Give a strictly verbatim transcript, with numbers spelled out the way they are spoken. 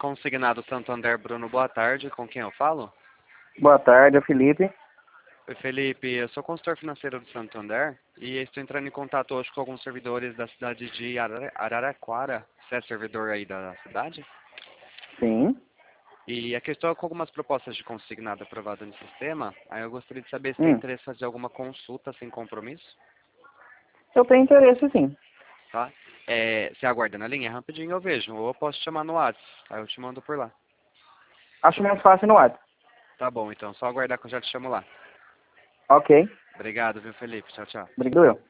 Consignado Santander, Bruno, boa tarde. Com quem eu falo? Boa tarde, é o Felipe. Oi, Felipe. Eu sou consultor financeiro do Santander e estou entrando em contato hoje com alguns servidores da cidade de Arara- Araraquara. Você é servidor aí da cidade? Sim. E aqui estou com algumas propostas de consignado aprovado no sistema. Aí eu gostaria de saber se tem Hum. interesse em fazer alguma consulta sem compromisso, Eu tenho interesse, sim. tá? É, você aguarda na linha? Rapidinho eu vejo. Ou eu posso te chamar no WhatsApp. Aí eu te mando por lá. Acho mais fácil no WhatsApp. Tá bom, então. Só aguardar que eu já te chamo lá. Ok. Obrigado, viu, Felipe? Tchau, tchau. Obrigado eu.